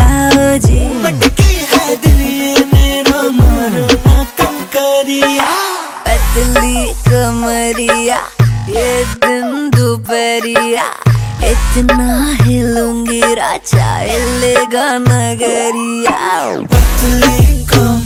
आओ जी। मटकी है दिल ये मेरा, मारो ना कंकरिया। पतली कमरिया ये दिन दोपहरिया, इतना हिलूंगी राजा हिलेगा नगरिया। पतली कमरिया